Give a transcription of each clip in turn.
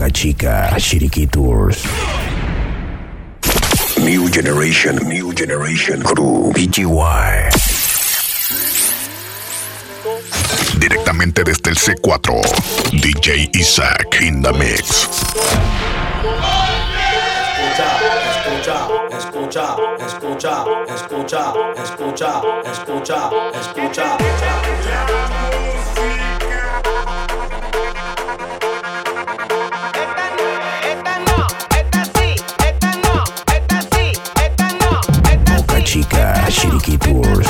Boca Chica, Chiriquí Tours. New Generation Crew, BGY. Directamente desde el C4, DJ Isaac in the mix. Escucha. Boca Chica, Chiriquí Tours.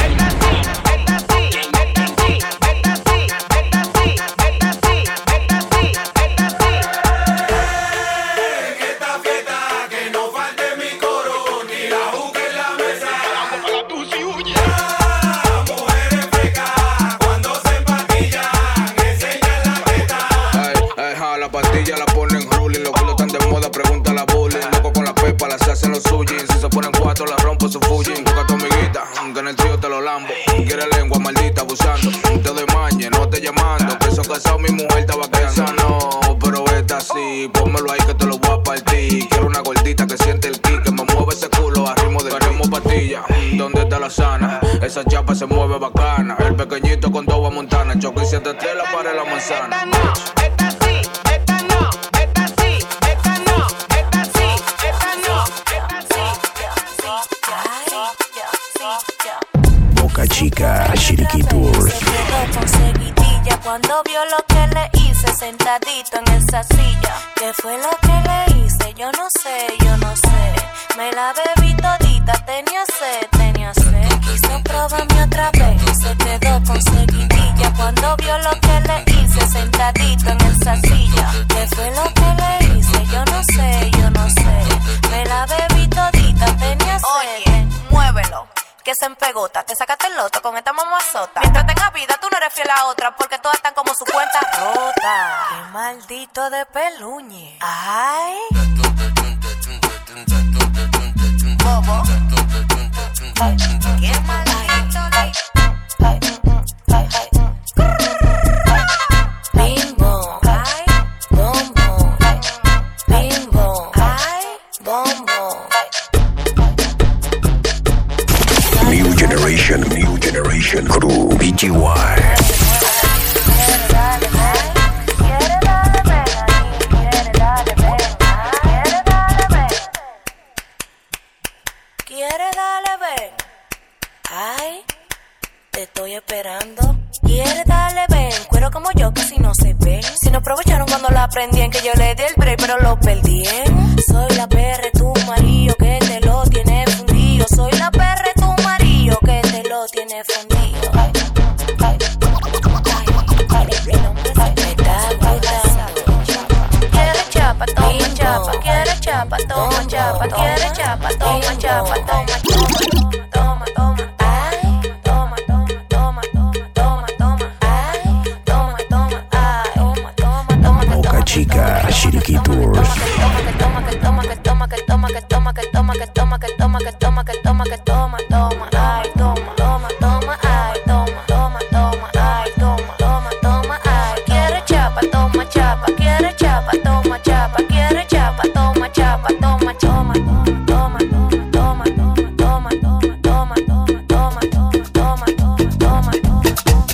Si se ponen cuatro, la rompo su Fuji. Busca a tu amiguita, que en el trío te lo lambo. Quiere lengua maldita abusando. Te doy mañe, no te llamando. Que son casados, mi mujer estaba esa no, pero esta sí. Pónmelo ahí que te lo voy a partir. Quiero una gordita que siente el kick, que me mueve ese culo a ritmo de queremos patilla. ¿Dónde está la sana? Esa chapa se mueve bacana. El pequeñito con toda montana. Choque y 7-3 la pared la manzana. Boca Chica, Chiriquí Tours. Se quedó con seguidilla cuando vio lo que le hice sentadito en esa silla. ¿Qué fue lo que le hice? Yo no sé. Me la bebí todita, tenía sed. Quiso probarme otra vez. Se quedó con seguidilla cuando vio lo que le hice sentadito en esa silla. ¿Qué fue lo que le hice? Yo no sé. Me la bebí todita, tenía sed. Oye, muévelo, que se empegota, te sacaste el loto con esta mamazota. Mientras tenga vida, tú no eres fiel a otra, porque todas están como su cuenta rota. Qué maldito de peluñe. Ay. Bobo. Ay, qué maldito de... Bimbo. Ay, bombo. Bimbo. Ay, bombo. New Generation Crew, BGY. Quiere darle ven. Ay, te estoy esperando. Quiere darle ven. Cuero como yo casi no se ven. Si no aprovecharon cuando la aprendían que yo le di el break pero lo perdí. Soy la perra tu marido que te lo tiene fundido. Soy la perra tu marido que te lo tiene fundido. Ay, ay, el hombre me está gustando. Quiere chapa, toma chapa. Quiere chapa, toma chapa. Quiere chapa, toma chapa. Toma, toma, toma. Ay, toma, toma, toma, toma, toma. Ay, toma, toma, ay, toma, toma, toma. Boca Chica, Chiriquí Tours. Toma, que toma, que toma, que toma, que toma, que toma, que toma, que toma, que toma, que toma, que toma, toma, ay, toma, toma, toma, ay, toma, toma, toma, ay, toma, toma, toma, ay. Quiere chapa, toma chapa, quiere chapa, toma chapa, quiere chapa, toma chapa, toma, toma, toma, toma, toma, toma, toma, toma, toma, toma, toma, toma, toma, toma.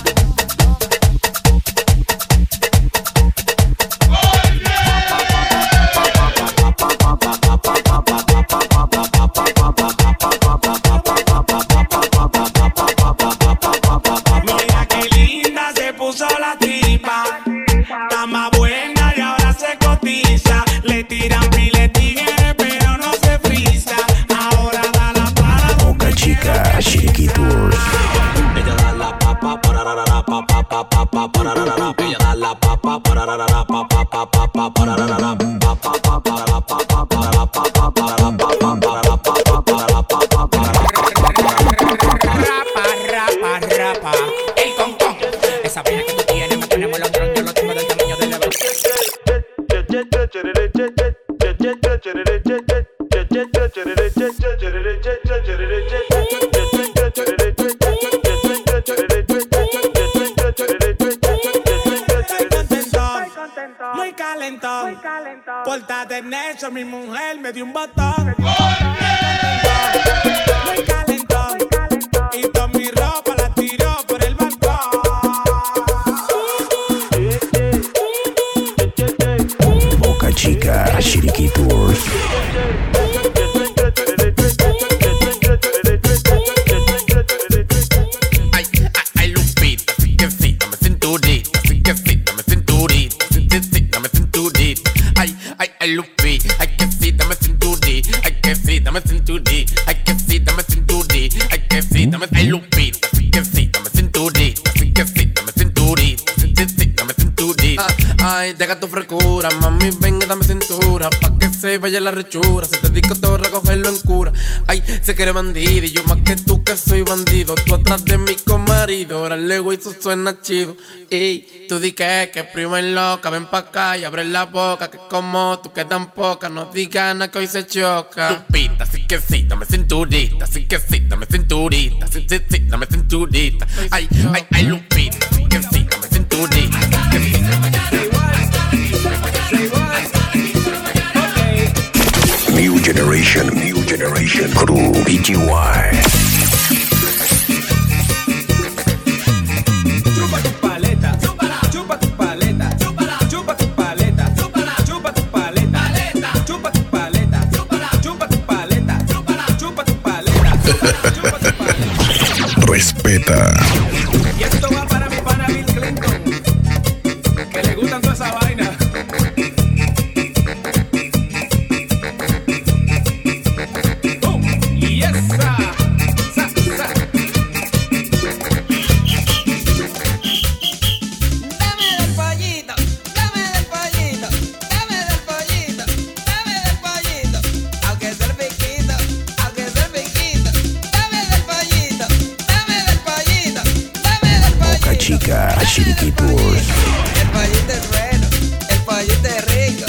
Mira qué linda se puso la tipa, está más buena y ahora se cotiza. Le tiran tigre pero no se frisa. Ahora da la para. Boca Chica, Chiriquí Tours. Ella da la papa para la pa pa pa pa pa para la. Ella da la papa para la pa pa pa pa pa para la. Pa pa pa para la pa pa para la pa pa para la pa pa para la pa pa para la pa pa para la. Rapa, rapa, rapa. El concón. Esa vaina que tú tienes, me tenemos el otro, yo lo tengo del tamaño del bebé. Muy calentón. calentón. Pórtate necio, mi mujer me dio un botón. Muy calentón. Y toda mi ropa la tiró por el balcón. Boca Chica, Chiriquí Tours. Ay, deja tu frescura, mami, venga, dame cintura, pa' que se vaya la rechura. Si te digo todo, recogerlo en cura. Ay, se quiere bandido y yo más que tú que soy bandido. Tú atrás de mí con marido, ahora luego eso suena chido. Ey, tú di que prima es loca, ven pa' acá y abre la boca. Que como tú que tan poca, no digas nada que hoy se choca. Lupita, sí que sí, dame cinturita, sí que sí, dame cinturita, sí, sí, sí, dame cinturita. Ay, ay, ay, Lupita, sí que sí, dame cinturita, sí que sí. New Generation Crew, BGY. Chupa tu paleta, chupa tu paleta, chupa tu paleta, chupa tu paleta, chupa tu paleta, chupa tu paleta, chupa tu paleta. Respeta. Y esto va para mi pana Bill Clinton, que le gustan toda esa vaina. Y esa. Chica, Chiriquí Tours. El pollito es bueno, el pollito es rico.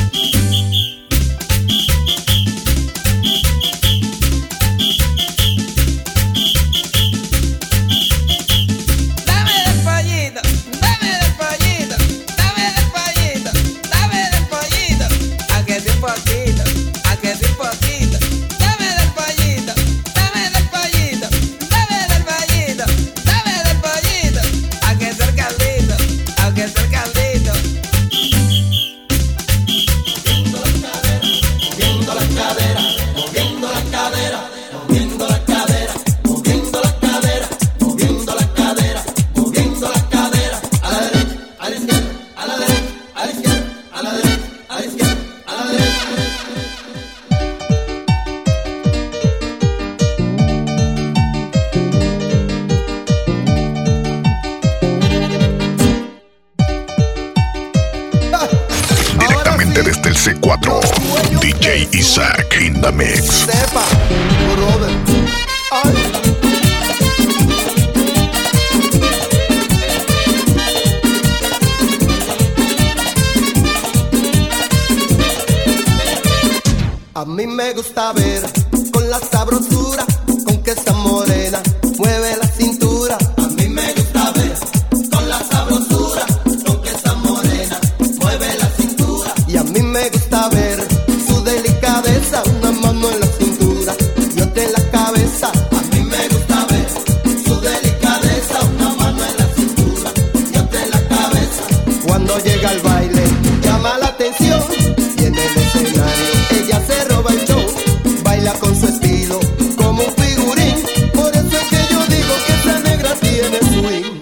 Dame del pollito, dame del pollito, dame del pollito, dame del pollito. A que sí un poquito, a que sí un poquito. Dame del pollito, dame del pollito, dame del pollito, dame del pollito. A que sea el caldito, a que sea el caldito. Moviendo la cadera, moviendo la cadera, moviendo la cadera, moviendo la cadera, moviendo la cadera, moviendo la cadera, a la derecha, a la izquierda, a la derecha, a la izquierda, a la derecha, a la izquierda, a la derecha. Directamente desde el C4, DJ Isaac in the mix. Sepa, brother. Ay. A mí me gusta ver con la sabrosura con que esa morena mueve la cintura. A mí me gusta ver con la sabrosura con que esa morena mueve la cintura. Y a mí me gusta ver su delicadeza, una mano en la cintura y otra en la cabeza. A mí me gusta ver su delicadeza, una mano en la cintura y otra en la cabeza. Cuando llega al baile llama la atención y en el escenario ella se roba el show, baila con su estilo como un figurín. Por eso es que yo digo que esa negra tiene swing.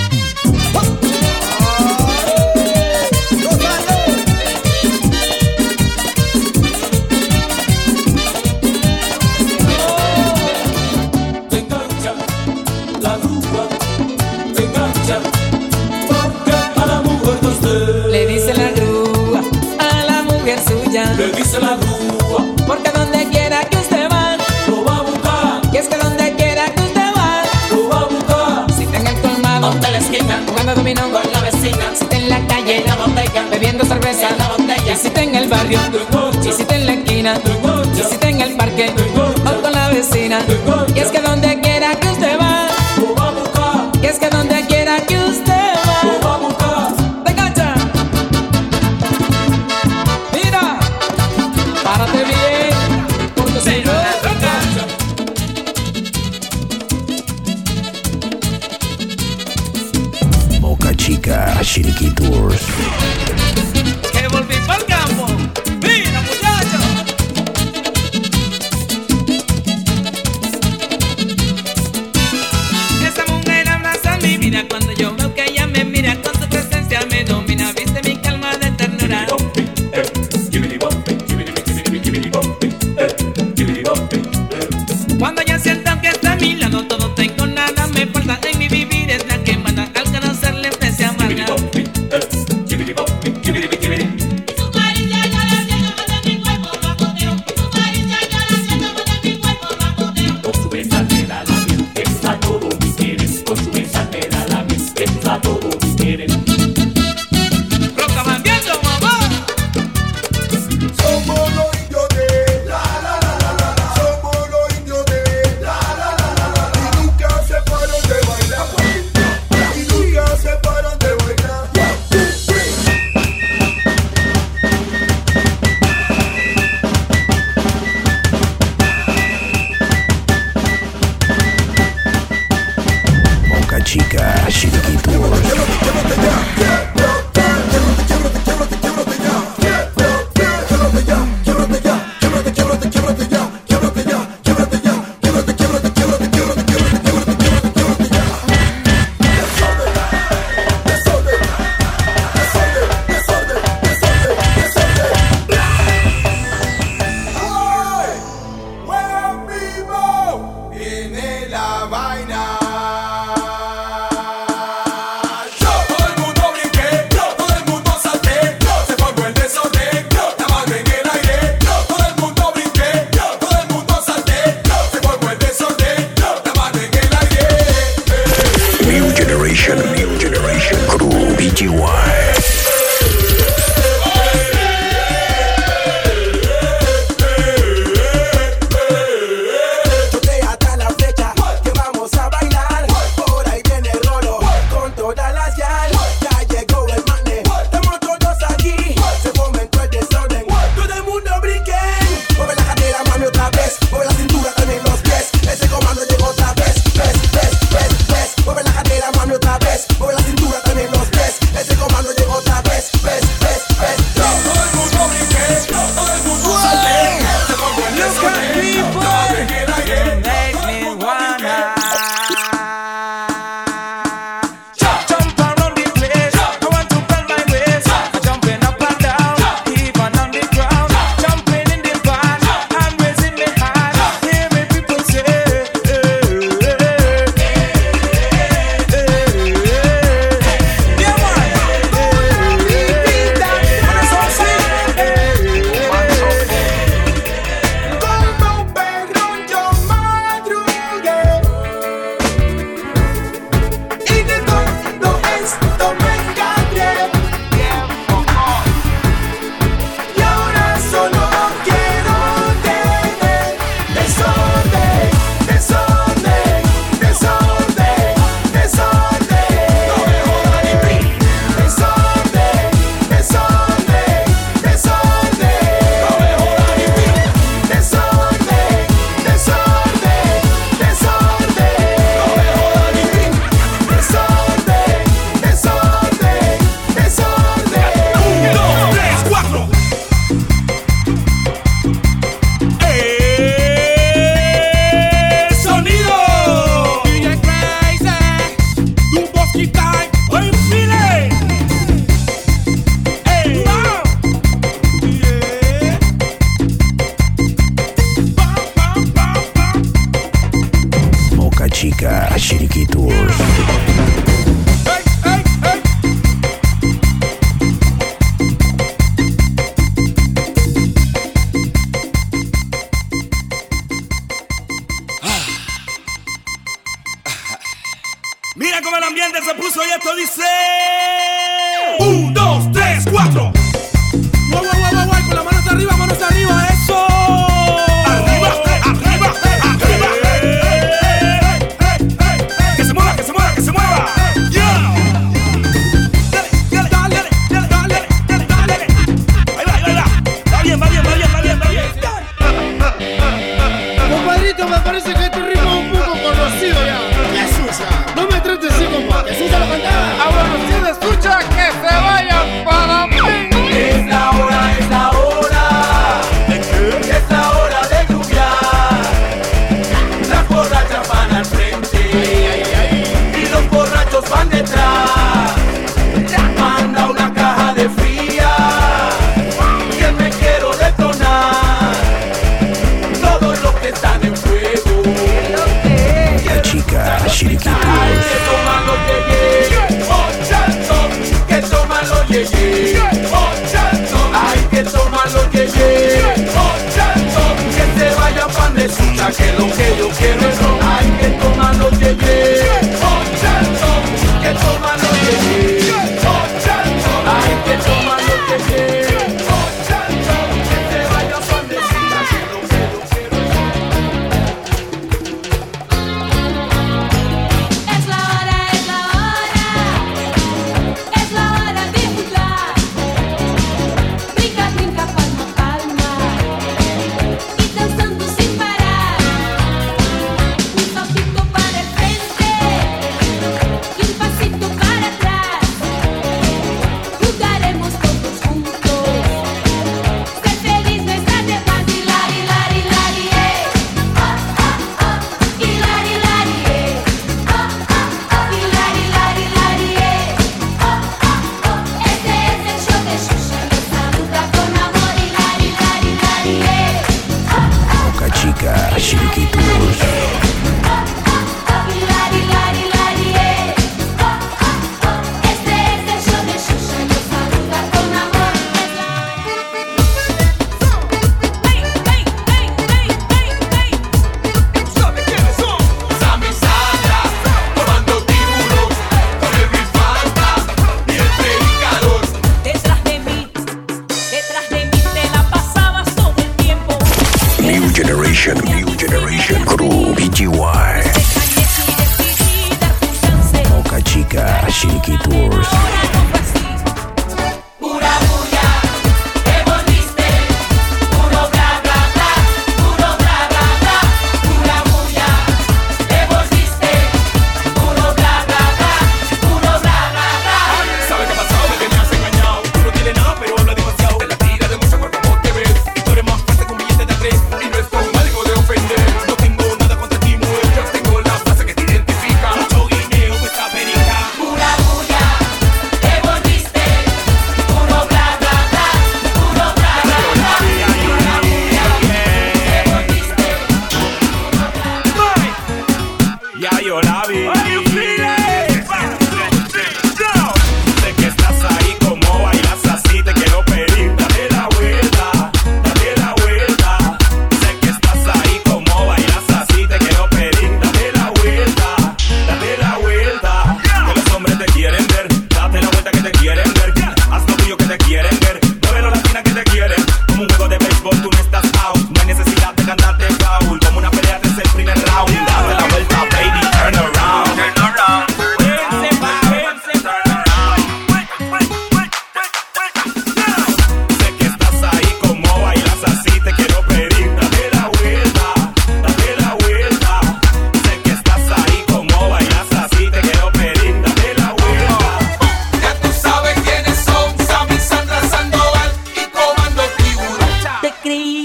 Te engancha la rumba, te engancha, porque a la mujer de usted Le dice la grúa a la mujer suya, le dice la grúa, porque donde quiera que usted va, lo va a buscar, y es que donde quiera que usted va, lo va a buscar. si está en el colmado, Ponte la esquina, jugando dominó con la vecina, si está en la calle, en la botella, bebiendo cerveza, en la botella, y si está en el barrio, te engancha, y si está en la esquina, te engancha, y si está en el parque, te engancha, o con la vecina, te engancha, y es que donde quiera que usted va, lo va a buscar, y es que donde quiera que usted lo va, va a buscar. te engancha.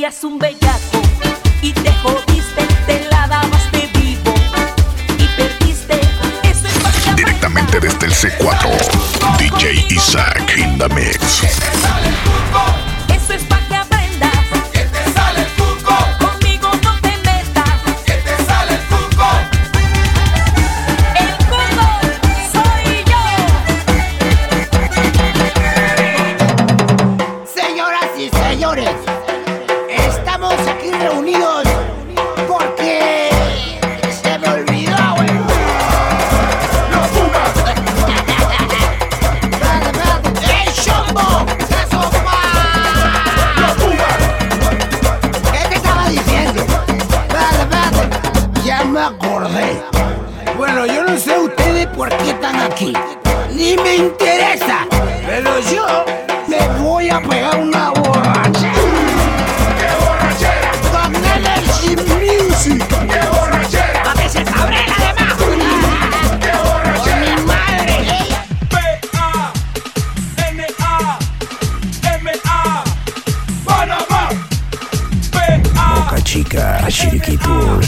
parecías un bellaco y te jodiste, te la dabas de vivo y perdiste. Eso es para que Directamente desde el C4, DJ Isaac in the mix. eso es para que aprendas. Que te sale el cuco, Conmigo no te metas. que te sale el cuco. El cuco soy yo. Señoras y señores, estamos aquí reunidos porque se me olvidó, güey. Los Pumas, ¡Ey, Chombo! ¡Eso va! los Pumas. ¿Qué te estaba diciendo? Espérate. Ya me acordé. Bueno, yo no sé ustedes por qué están aquí. Ni me interesa. Pero yo me voy a pegar una borrachera. ¡Qué borrachera! Con Energy Music. ¡Qué borrachera! A veces abre la demás. ¡Qué borrachera! Con mi madre. P-A-N-A-M-A Panamá. P-A-M-A Boca Chica, Chiriquí Tours.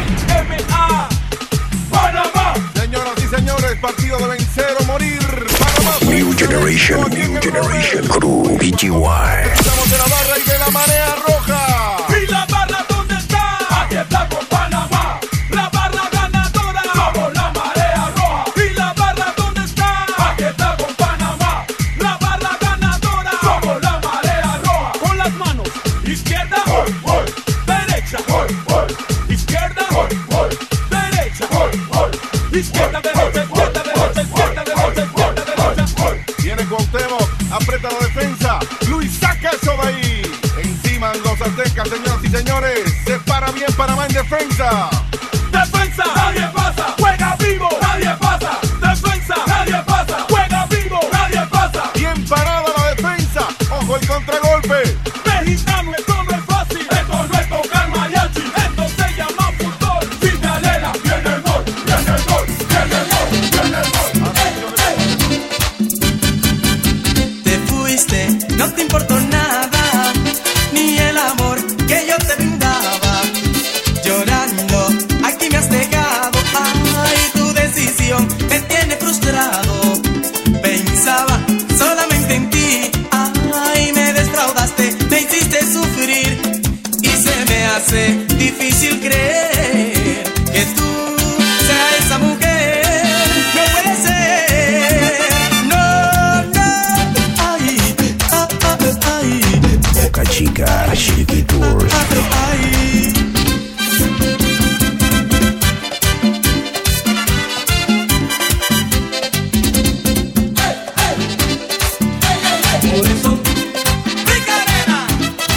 Panamá. Señoras y señores, partido de vencer o morir. Panamá. New Generation Crew, BGY. Estamos de la barra y de la marea roja. ¿Y la barra dónde está? Aquí está con Panamá. La barra ganadora. Somos la marea roja. ¿Y la barra dónde está? Aquí está con Panamá. La barra ganadora. Somos la marea roja. Con las manos. Izquierda. Derecha. Izquierda. Derecha. Izquierda, derecha, izquierda, derecha, izquierda, derecha, izquierda, derecha. Viene Cuauhtémoc, aprieta la defensa. Luis saca eso de ahí. Encima los aztecas, señoras y señores. Se para bien Panamá en defensa. Defensa, nadie pasa, juega vivo, nadie pasa. Defensa, nadie pasa, juega vivo, nadie pasa. Bien parada la defensa. Ojo el contragolpe. Mexicano, esto no es fácil, esto no es tocar mariachi, esto se llama fútbol. Finalera, viene el gol, viene el gol, viene el gol, viene el gol. Te fuiste, no te importó nada, ni el amor que yo te brindaba. Llorando, aquí me has dejado. Ay, tu decisión me tiene frustrado. Pensaba solamente en ti. Ay, me defraudaste, me hiciste sufrir. Y se me hace difícil creer que tú seas esa mujer. No puede ser. No, no. Ay, ay. Boca Chica, Chiriquí Tours. Ay. Por eso, Ricarena,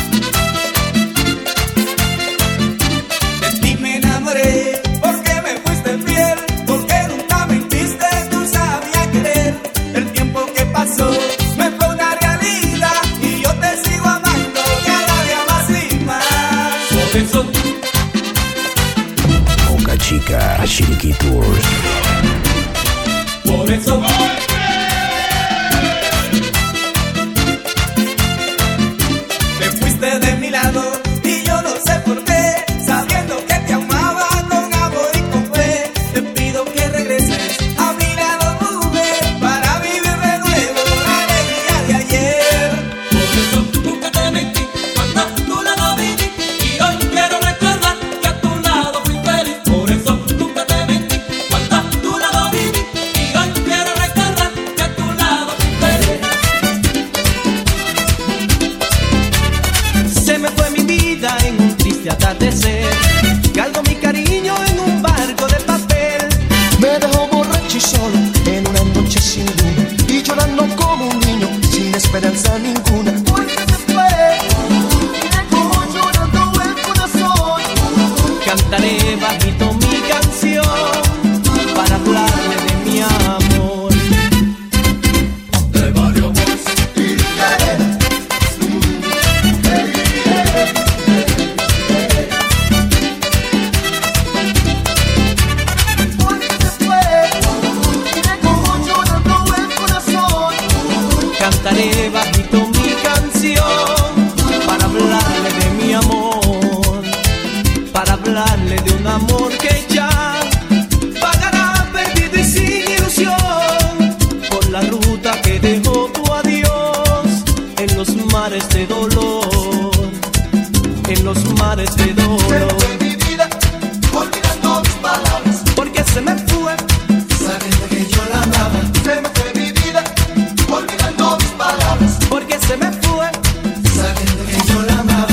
de ti me enamoré, porque me fuiste fiel, porque nunca mentiste, tú sabías querer. El tiempo que pasó me fue una realidad y yo te sigo amando cada día más y más. Por eso, Boca Chica, Chiriquí Tours. por eso. Te fuiste de mi lado y yo no sé por qué, sabiendo que te amaba con amor y con fe. Te pido que regreses a mi lado, mujer, para vivir de nuevo la alegría de ayer. Por eso nunca te mentí cuando a tu lado viví, y hoy quiero recordar que a tu lado fui feliz. Por eso nunca te mentí cuando a tu lado viví, y hoy quiero recordar que a tu lado fui feliz. Se me fue mi vida en un triste atardecer, cargo mi cariño en un barco de papel. Me dejó borracho y solo en una noche sin luna y llorando como un niño sin esperanza ninguna. Porque se fue, como llorando el corazón. Cantaré bajito mi canción para hablarle de mi amor. De Mario Boys. mares de dolor, en los mares de dolor. Se me fue mi vida, olvidando mis palabras, porque se me fue, sabiendo que yo la amaba. Se me fue mi vida, olvidando mis palabras, porque se me fue, sabiendo que yo la amaba.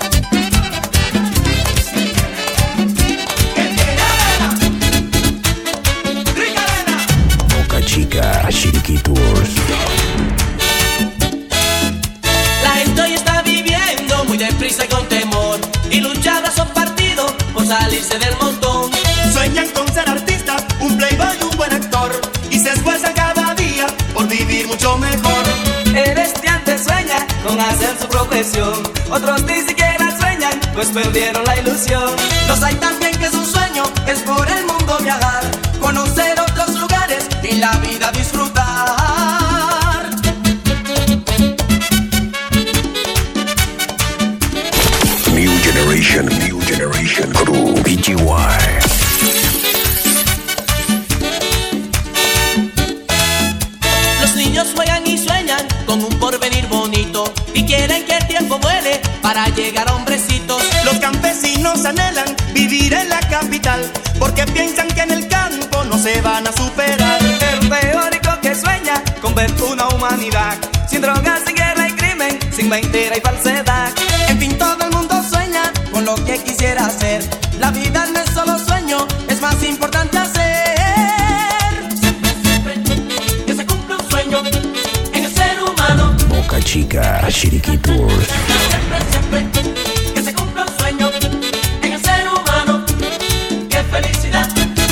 Boca Chica Chiriquí Tours. la gente hoy está viviendo muy deprisa y con temor, y luchando a su partido por salirse del montón. Sueñan con ser artistas, un playboy y un buen actor, y se esfuerzan cada día por vivir mucho mejor. El estudiante sueña con hacer su profesión, otros ni siquiera sueñan, pues perdieron la ilusión. Los hay también que su sueño es por el mundo viajar, conocer otros lugares y la vida disfrutar. New Generation Crew BGY. Los niños juegan y sueñan con un porvenir bonito, y quieren que el tiempo vuele para llegar a hombrecitos. Los campesinos anhelan vivir en la capital, porque piensan que en el campo no se van a superar. El teórico que sueña con ver una humanidad sin drogas, sin guerra y crimen, sin mentira y falsedad. En fin, todo el mundo sueña con lo que quisiera hacer. La vida no es solo sueño, es más importante hacer. Que se cumpla un sueño en el ser humano. Boca Chica Chiriquí Tours. Siempre, que se cumpla un sueño en el ser humano. ¡Qué felicidad!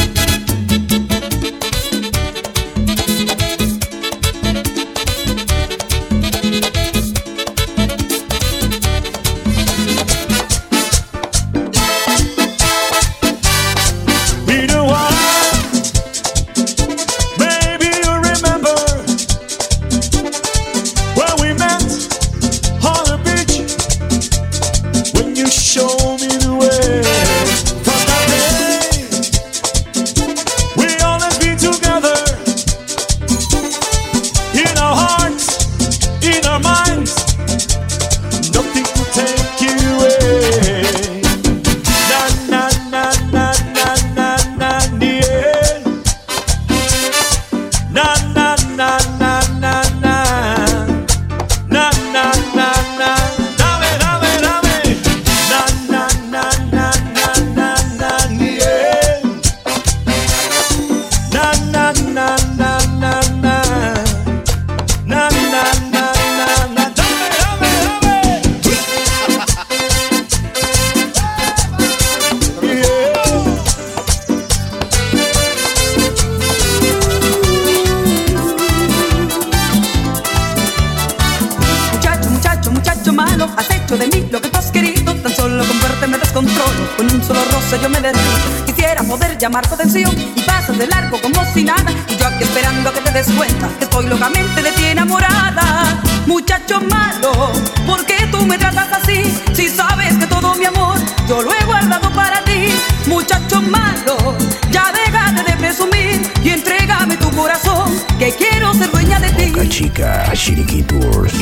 Has hecho de mí lo que tú has querido, tan solo con verte me descontrolo, con un solo roce yo me derrito. Quisiera poder llamar tu atención y pasas de largo como si nada, y yo aquí esperando a que te des cuenta que estoy locamente de ti enamorada. Muchacho malo, ¿por qué tú me tratas así? Si sabes que todo mi amor yo lo he guardado para ti. Muchacho malo, ya déjate de presumir y entrégame tu corazón, que quiero ser dueña de ti. Boca Chica Chiriquí Tours.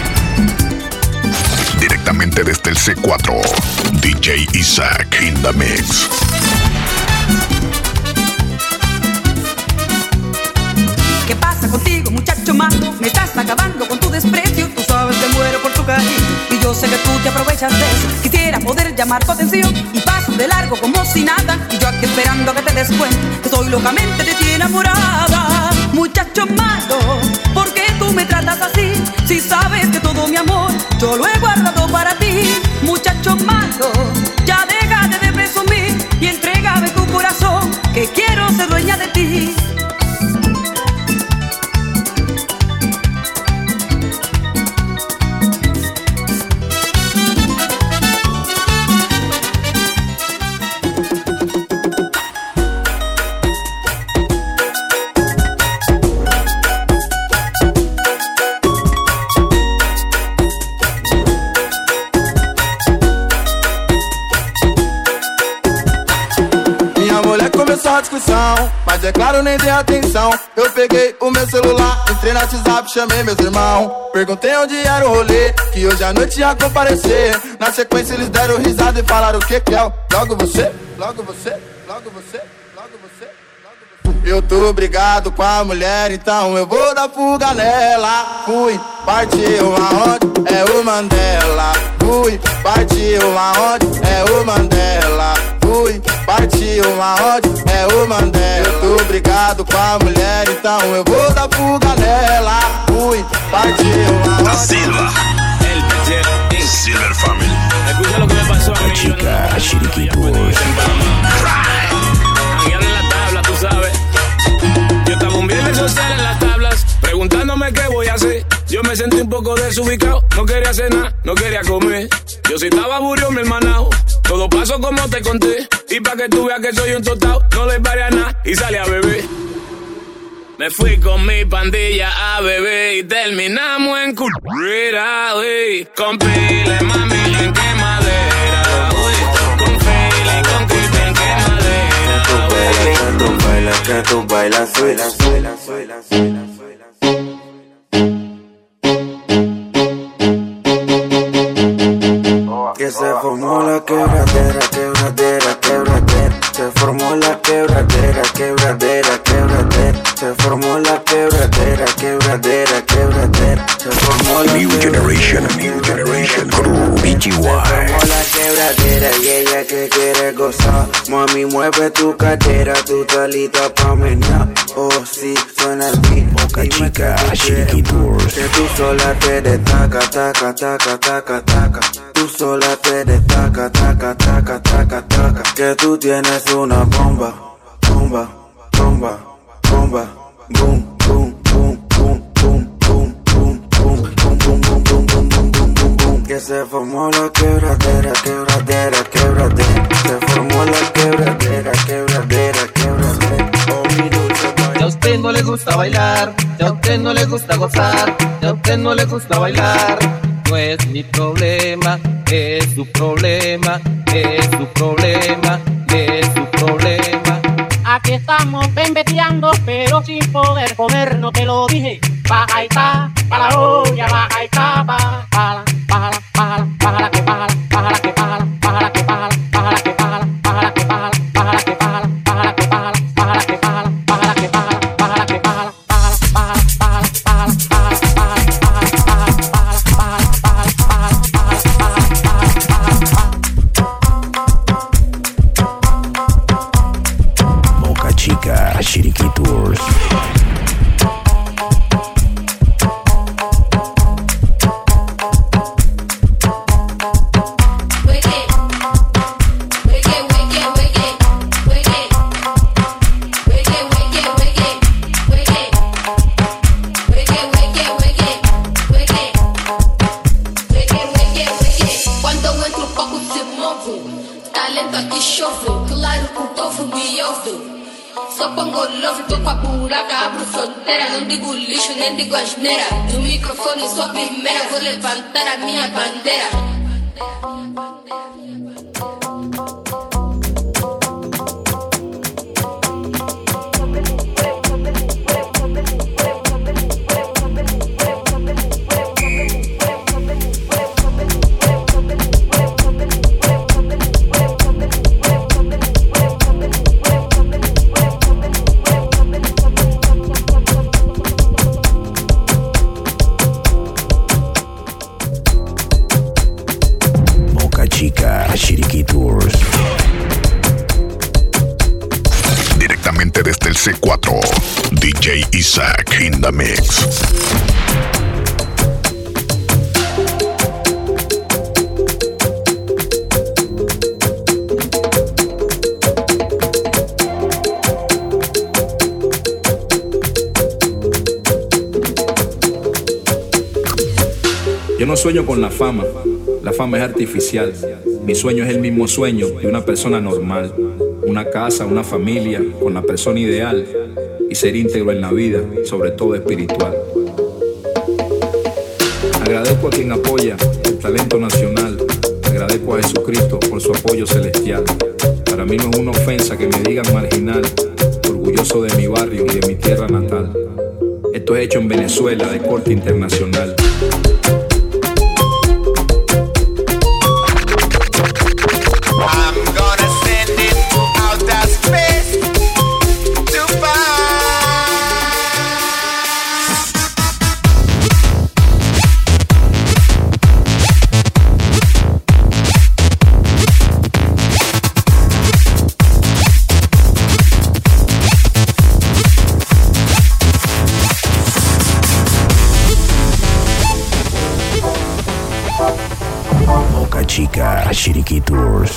Directamente desde el C4, DJ Isaac in the mix. ¿Qué pasa contigo, muchacho malo? Me estás acabando con tu desprecio. Tú sabes que muero por tu cariño y yo sé que tú te aprovechas de eso. Quisiera poder llamar tu atención y paso de largo como si nada, y yo aquí esperando a que te des cuenta que estoy locamente de ti enamorada. Muchacho malo, ¿por qué tú me tratas así? Si sabes que todo mi amor yo lo he guardado para ti. Muchacho malo, ya déjate de presumir y entrégame tu corazón, que quiero ser dueña de ti. uma discussão, mas é claro, nem dei atenção. Eu peguei o meu celular, entrei no WhatsApp, chamei meus irmãos. Perguntei onde era o rolê, que hoje à noite ia comparecer. Na sequência eles deram risada e falaram o que é o logo você, logo você, logo você, logo você. Eu tô brigado com a mulher, então eu vou dar fuga nela. Fui, partiu aonde? É o Mandela. Fui, partiu aonde? É o Mandela. Fui, partiu aonde? É o Mandela. Eu tô brigado com a mulher, então eu vou dar fuga nela. Fui, partiu aonde? Da Silva, el Silver Family. Escucha lo que me pasó a mí. Chica, Chiriquitos. Jangueando en la tabla, tú sabes. Yo estaba un viernes social en las tablas, preguntándome qué voy a hacer. Yo me sentí un poco desubicado, no quería cenar, no quería comer. Yo si estaba aburrido, mi hermanao. Todo pasó como te conté. Y pa' que tú veas que soy un total, no le paré a nada y salí a beber. Me fui con mi pandilla a beber y terminamos en culera, wey. Con pile, mami, en quemadera, wey. Con Feli, con Cristian, en quemadera, wey. Que tú bailas, suela, suela, suela, suela, suela. Que se formó la quebradera, quebradera, quebradera. Se formó la quebradera, quebradera, quebradera. Se formó la quebradera, quebradera, quebradera. Se formó la New Generation Crew, BGY. Se formó la quebradera y ella que quiere gozar. Mami, mueve tu cadera, tu talita pa' menear. Oh, sí, suena el beat. Boca Chica, Chiriquitos. Que tú sola te destaca, taca, taca, taca, taca. Tú sola te destaca, taca, taca, taca, taca. Que tú tienes una bomba, bomba, bomba, bomba. Boom, boom, boom, boom, boom, boom, boom, boom, boom, boom, boom, boom, boom, boom, boom, boom, boom. Que se formó la quebradera, quebradera, quebradera. Se formó la quebradera, quebradera, quebradera. Oh, mi dulce. Si a usted no le gusta bailar, si a usted no le gusta gozar, si a usted no le gusta bailar, no es mi problema, es su problema, es su problema, es su problema. Aquí estamos bembeteando, pero sin poder comer, no te lo dije. Baja y ta, pa' la olla, baja y ta, bájala, bájala, bájala, bájala, que bájala, bájala, que bájala, bájala, que bájala, bájala, que bájala, bájala, que bájala, bájala, que bájala, bájala, que bájala, bájala, que bájala, bájala, que bájala, bájala, que bájala, Boca Chica, Chiriquitos. Só pangoloso, tô com a buraca, abro fronteira. Não digo lixo, nem digo asneira. No microfone sou a primeira, vou levantar a minha bandeira. Chica, Chiriquitos. Directamente desde el C4, DJ Isaac in the mix. Yo no sueño con la fama es artificial. Mi sueño es el mismo sueño de una persona normal. Una casa, una familia, con la persona ideal y ser íntegro en la vida, sobre todo espiritual. Agradezco a quien apoya el talento nacional. Agradezco a Jesucristo por su apoyo celestial. Para mí no es una ofensa que me digan marginal, orgulloso de mi barrio y de mi tierra natal. Esto es hecho en Venezuela de corte internacional. Boca Chica, Chiriquí Tours.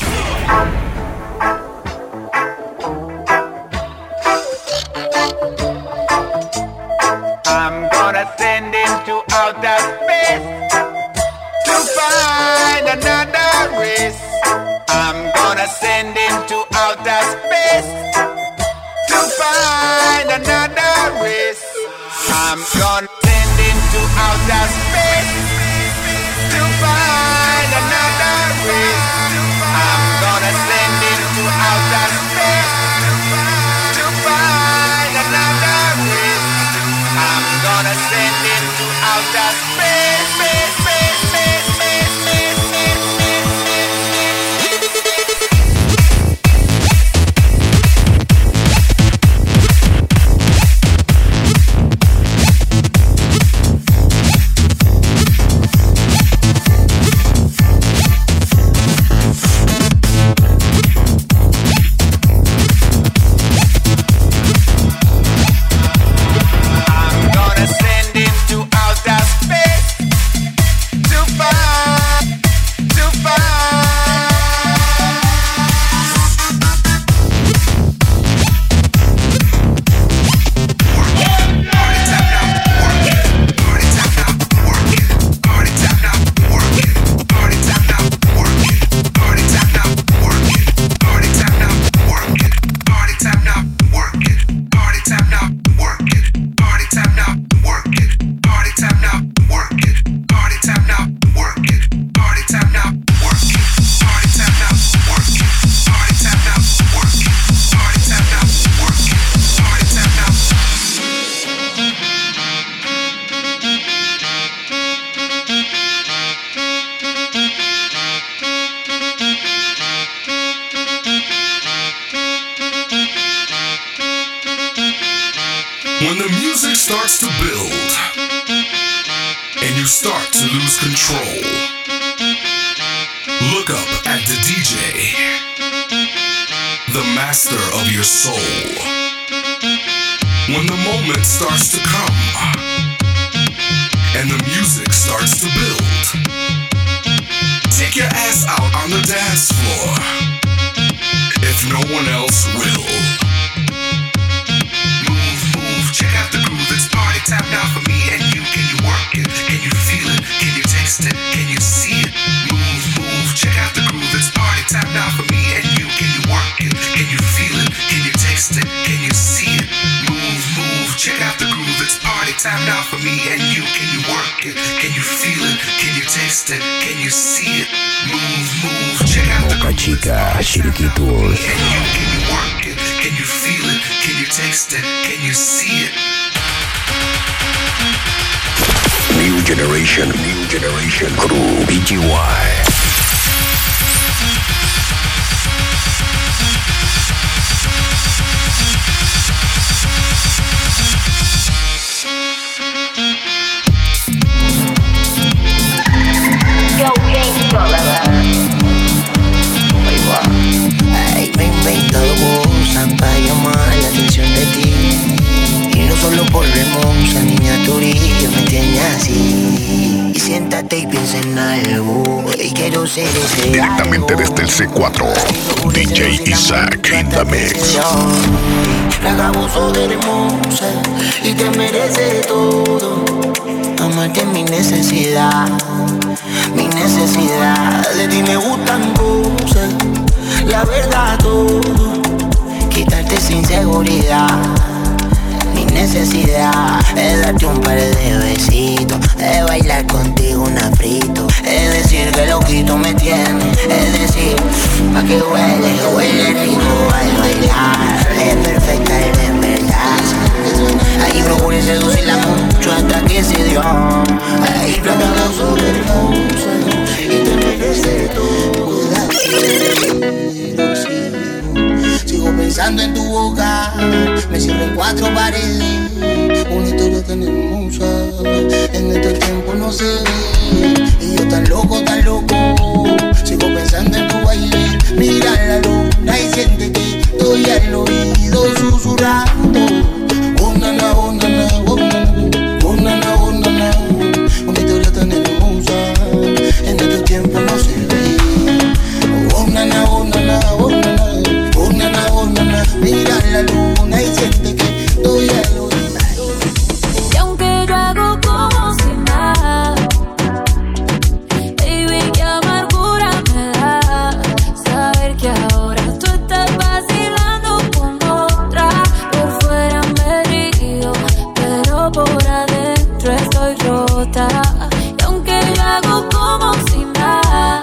I'm gonna send into outer space to find another race. I'm gonna send into outer space to find another race. I'm gonna send into outer space to find another race. I'm gonna send into outer space to find another race. I'm gonna send into outer space, space, space, space, space, space, When the music starts to build and you start to lose control, look up at the DJ, the master of your soul. When the moment starts to come and the music starts to build, take your ass out on the dance floor if no one else will. Check out the groove, it's party time now for me and you. Can you work it? Can you feel it? Can you taste it? Can you see it? Move, move, check out the groove, it's party time now for me and you. Can you work it? Can you feel it? Can you taste it? Can you see it? Move, move, check out the groove, it's party time now for me and you. Can you work it? Can you feel it? Can you taste it? Can you see it? Move, move, check out the Boca Chica, Chiriquí Tours. Can you work it? Can you feel it? Can you taste it? Can you see it? New generation crew, BGY. Ay, me inventado cosas para llamar la atención de ti. Y no solo por hermosa niña turilla me tiene así. Y siéntate y piensa en algo. Y quiero ser ese Directamente desde el C4, DJ Isaac in the mix. La abuso de hermosa y te merece todo. Amarte es mi necesidad, mi necesidad. De ti me gustan cosas, la verdad todo. Quitarte esa inseguridad, mi necesidad. Es darte un par de besitos, es bailar contigo un afrito. Es decir que loquito me tiene, es decir, pa' que huele rico. paredes. Una historia tan hermosa, en estos tiempos no se ve. Y yo tan loco, sigo pensando en tu baile. Mira la luna y siente que estoy al oído susurrando. Oh nana, oh nana, oh nana, oh nana, oh nana. Una historia tan hermosa, en estos tiempos no se ve. Oh nana, oh nana, oh nana, oh nana, oh nana. Mira la luna y siente que estoy al oído. Y aunque yo hago como si nada, baby, qué amargura me da saber que ahora tú estás vacilando con otra. Por fuera me río, pero por adentro estoy rota. Y aunque yo hago como si nada,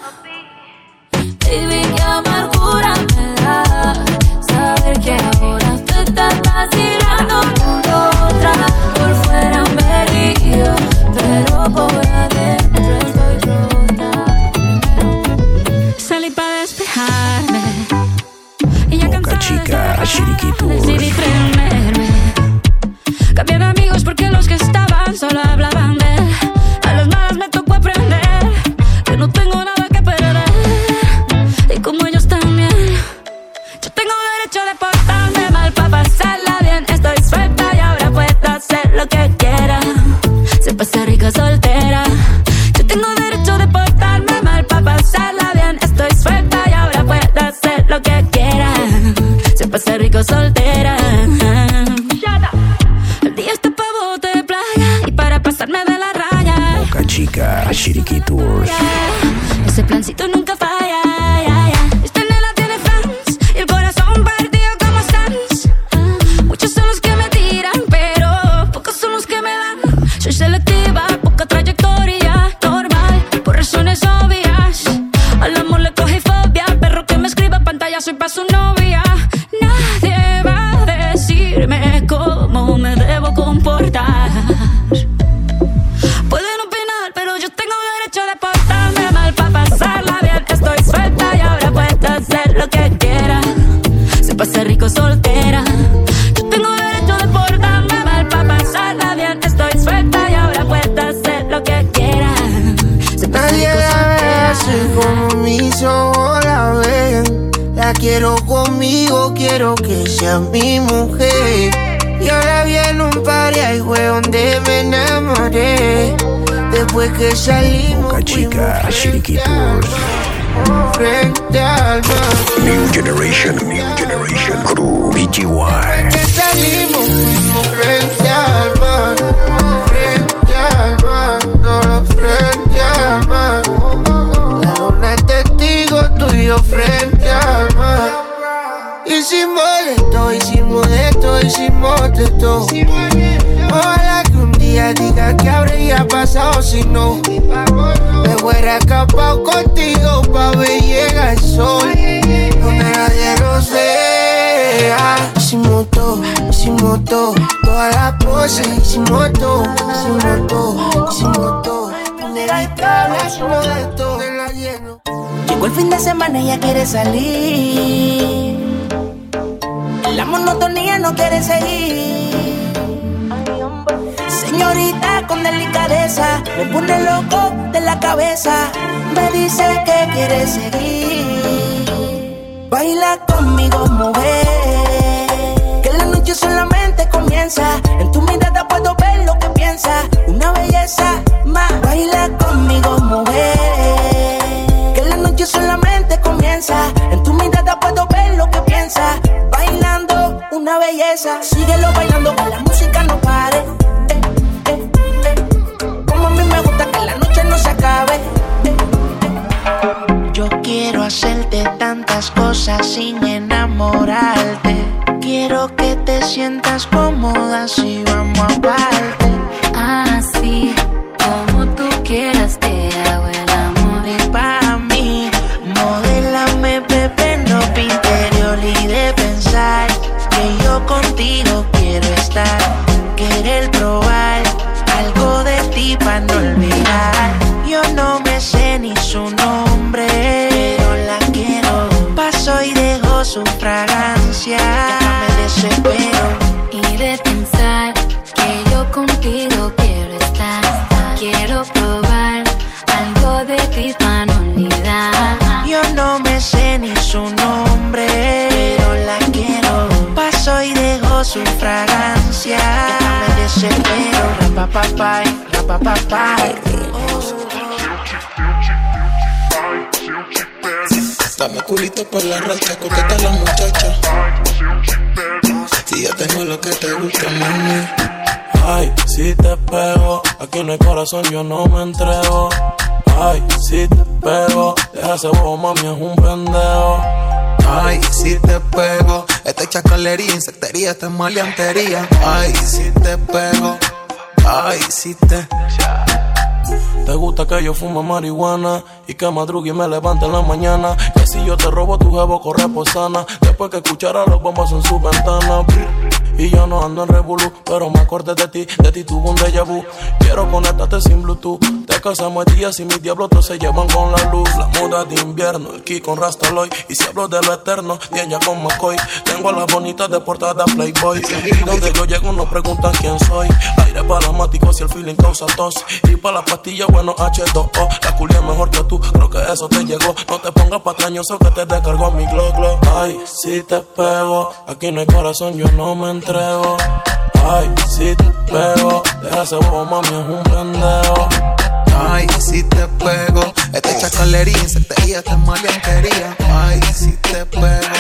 baby, qué amargura me da saber que ahora tú estás vacilando con otra. Por fuera me río, pero por adentro estoy rota. Salí para despejarme y ya Boca Chica, Chiriquitos. decidí prenderme. Cambié de amigos porque los que estaban solo hablaban de él. A las malas me tocó aprender que no tengo nada que perder. Y como ellos también, yo tengo derecho de portarme mal para pasarla bien. Estoy suelta y ahora puedo hacer lo que quiera. Se pasa rico soltera. Yo tengo derecho de portarme mal para pasarla bien. Estoy suelta y ahora puedo hacer lo que quiera. Se pasa rico soltera. El día está pa' bote de playa y para pasarme de la raya. Boca Chica, Chiriquitos. Ese plancito nunca falla. Esta nena tiene fans y el corazón partido como Sans. Muchos son los que me tiran, pero pocos son los que me dan. Soy selectiva, poca trayectoria, normal, por razones obvias. Al amor le cogí fobia, perro que me escriba pantalla, soy pa' su novia. Nadie va a decirme cómo me debo comportar. Pueden opinar, pero yo tengo derecho de portarme mal para pasarla bien. Estoy suelta y ahora puedo hacer lo que quiera. Se pasa rico soltera. Yo tengo derecho de portarme mal para pasarla bien. Estoy suelta y ahora puedo hacer lo que quiera. Se pasa Nadie rico la ve soltera. así como mis ojos la ven. La quiero conmigo, quiero que sea mi mujer. Yo la vi en un party, ahí fue donde me enamoré. Después que salimos, Boca Chica, Chiriquitos. frente al mar. New Generation Crew, BGY. Que salimos, fuimos frente al mar. Frente al mar, solo frente al mar. La luna es testigo tuyo frente al mar. Hicimos de todo, hicimos de todo, hicimos de todo. Ojalá que un día diga que habría pasado si no me hubiera escapado contigo pa' ver llega el sol donde nadie lo sea. Hicimos todo, todas las poses. Hicimos todo, hicimos todo. Primera y tabla, hicimos de todo. Llegó el fin de semana y ella quiere salir. La monotonía no quiere seguir. Señorita con delicadeza, me pone loco de la cabeza. Me dice que quiere seguir. Baila conmigo, mujer, que la noche solamente comienza. En tu mirada puedo ver lo que piensas. Una belleza más. Baila conmigo, mujer, que la noche solamente comienza. En tu mirada puedo ver lo que piensas. Bailando una belleza. Síguelo bailando, que la música no pare. Como a mí me gusta que la noche no se acabe. Yo quiero hacerte tantas cosas sin enamorarte. Quiero que te sientas cómoda si vamos aparte. Así como tú quieras te hago el amor. Y pa' mí, modélame, bebé, no interior y de pensar que yo contigo quiero estar. Querer probar algo de ti pa' no olvidar. Yo no me sé ni su nombre, pero la quiero. Paso y dejo su fragancia. Ya me desespero. Y Yo no me sé ni su nombre, pero la quiero. Paso y dejo su fragancia. Ya me desespero. Rapapapay, rapapapay. Dame culito por la racha, coqueta la muchacha. Si ya tengo lo que te gusta, mami. Ay, si te pego, aquí no hay corazón, yo no me entrego. Ay, si te pego, deja ese bobo, mami, es un pendejo. Ay, si te pego, esta es chacalería, insectería, esta es maleantería. Ay, si te pego, ay, si te... Te gusta que yo fume marihuana y que madrugue y me levante en la mañana. Que si yo te robo tu jevo corre por sana. Después que escuchara los bombas en su ventana. Y yo no ando en revolú, pero me acordé de ti tuve un déjà vu. Quiero conectarte sin Bluetooth. Te casamos el día y mis diablos todos se llevan con la luz. La moda de invierno, el ki con Rastaloy. Y si hablo de lo eterno, bien ya con McCoy. Tengo a las bonitas de portada Playboy. Donde yo llego no preguntan quién soy. Aire palamático si el feeling causa tos. Y para la pastilla bueno H2O. La culia mejor que tú, creo que eso te llegó. No te pongas patrañoso que te descargó mi glow. Ay, si te pego, aquí no hay corazón, yo no me entrego. Ay, si te pego, deja ese bobo, mami, es un pendejo. Ay, si te pego, esta es chacalería, insectería, esta es maleantería. Ay, si te pego.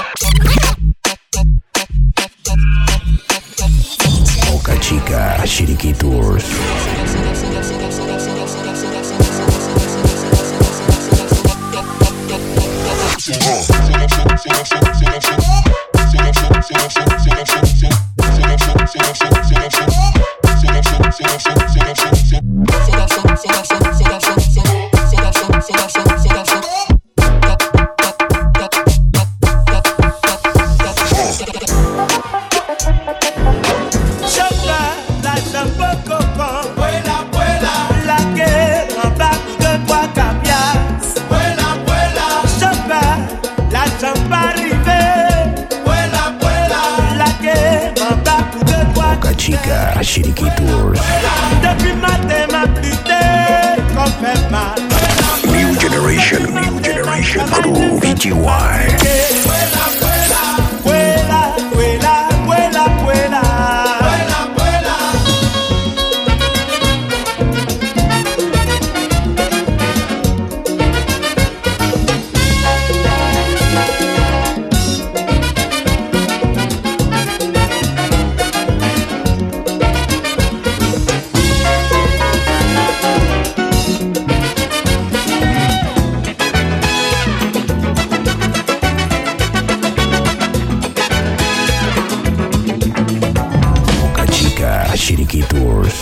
Boca Chica, Chiriquí Tours. Chica, Chiriquí Tours. New Generation Crew, BGY. Chiriquí Tours.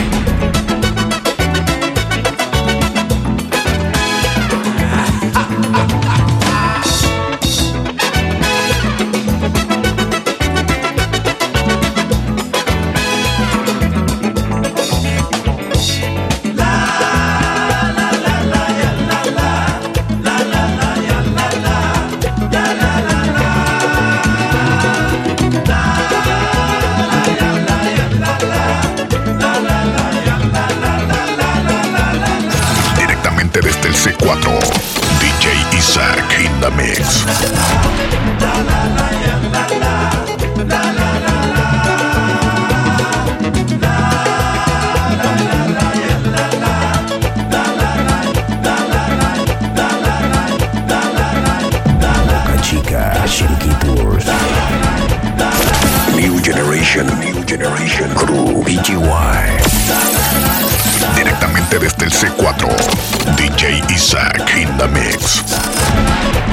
Desde el C4, DJ Isaac in the mix. Boca Chica, Chiriquí Tours. New Generation Crew, BGY. Directamente desde el C4, DJ Isaac in the mix.